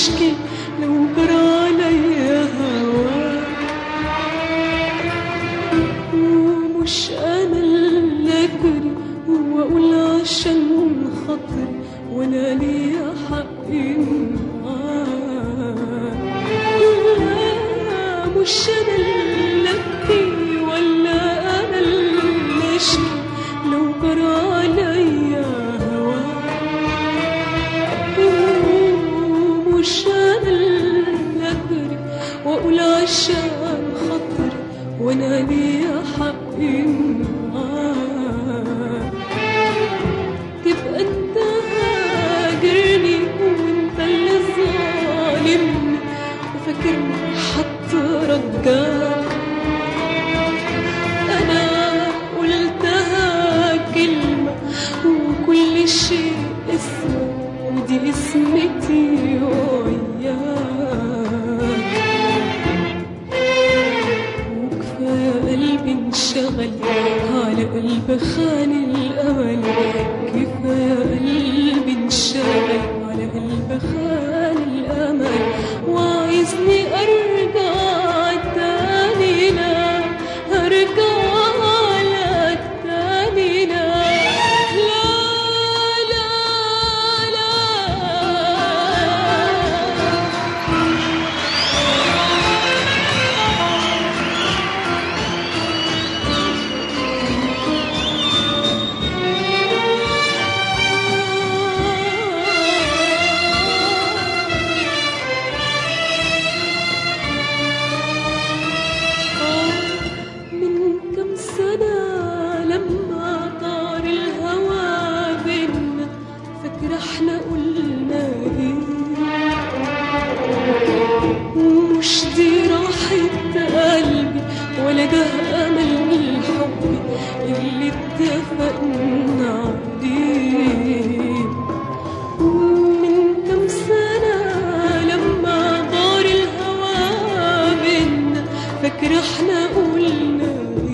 اشكي لو جرى عليا هواك، ومش انا اللي اجري واقول عشان خاطري وانا ليا حق معاك. لا مش انا اللي ابكي ولا انا اللي اشكي لو جرى عليا هواك، ومش انا اللي اجري واقول عشان خاطري وانا ليا حق معاك. تبقى انت هاجرني وانت اللي ظالمني وفاكرني هترجاك. انا قلتها كلمة وكل شيء اسمه ودي اسمتي وياك. وكفاية قلبي انشغل على قلب خان الأمل، كفاية قلبي انشغل على قلب خان الأمل، وعايزني أرجع تاني لا أرجع لك تاني لا لا لا لا. من كم سنة لما طار الهوى بينا، فاكرة احنا قلنا ايه؟ ومش دي راحة قلبي ولا ده أمل حبي اللي اتفقنا عليه. ومن كم سنة لما طار الهوى بينا، فاكرة احنا قلنا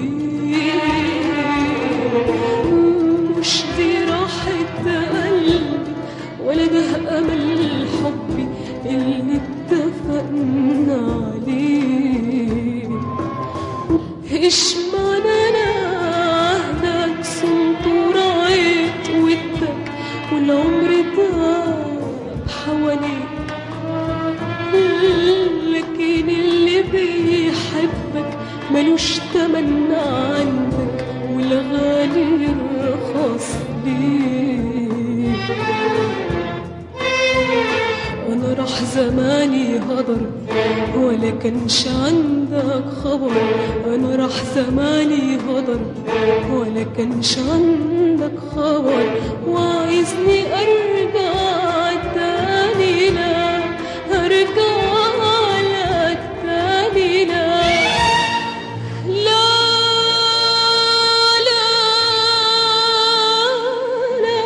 ايه؟ مش دي راحة قلبي ولا ده أمل حبي اللي اتفقنا عليه. ايش معنى انا عهدك صنت ورعيت ودك والعمر داب حواليك، لكن اللي بيحبك ملوش تمن عندك والغالي يرخص ليك. وانا راح زماني هدر ولا كانش عندك خبر، انا راح زماني هدر ولا كانش عندك خبر، وعايزني ارجع تاني لا ارجع لك تاني لا لا لا لا.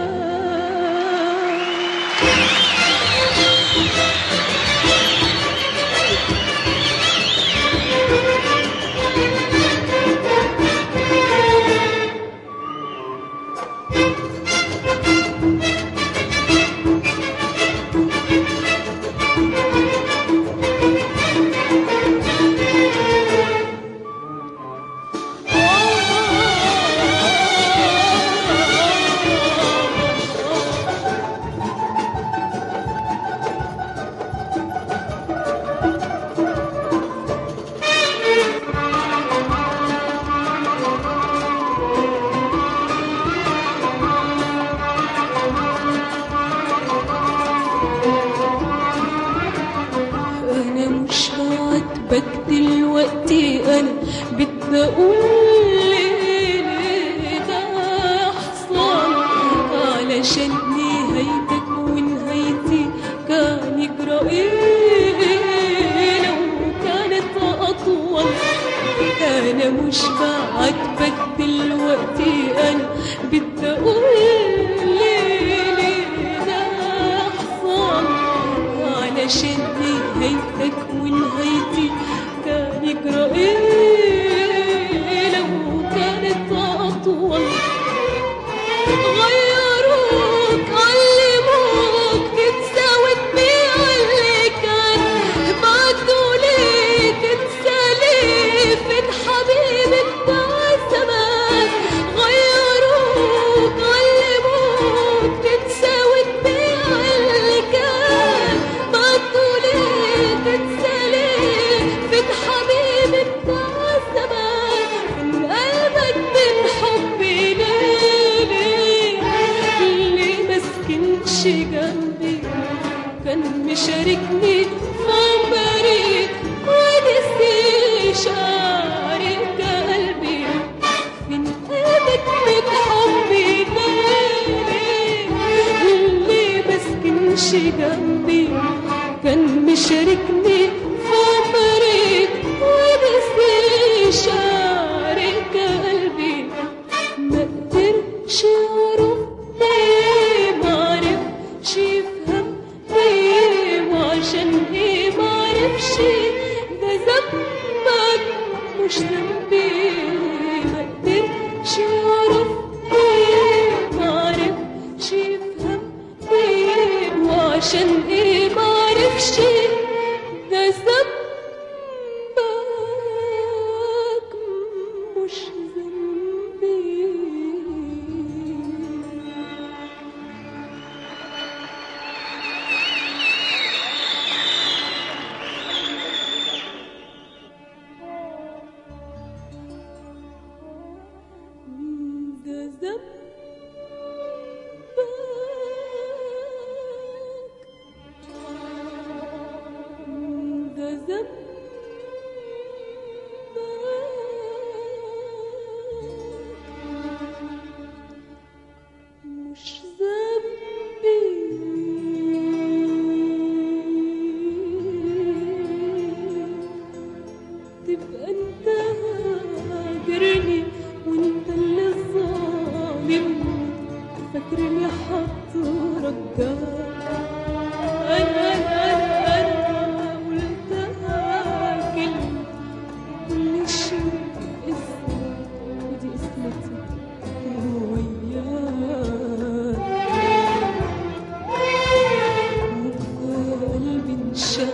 عاتبك دلوقتي انا بدي اقول ليه ده يحصل علشان نهايتك ونهايتي كان يجرى ايه لو كانت اطول. انا مش بعاتبك دلوقتي انا بدي اقول ليه ده يحصل علشان نهايتك ونهايتي كان يجرى ايه لو كانت اطول. غيروك علموك تتساوي بيها مشاركني في عمري ونسي شعرك قلبي من قلبك من حبي اللي مسكنش جنبي كان مشاركني في عمري ونسي شعرك قلبي ما قدرش يعرف ليه معرفش يفهم ليه وعشان ايه معرفش ده ذنبك مش ذنبي ما قدرش يعرف ليه معرفش يفهم ليه وعشان ايه معرفش ده ذنبك مش ذنبي ده ذنبك ده ذنبك مش ذنبي تبقى انت هاجرني وانت اللي ظالمني فاكرني هترجاك انا قلتها كلمة كل شيء اسمه ودي اسمتي وياك وقلبي انشق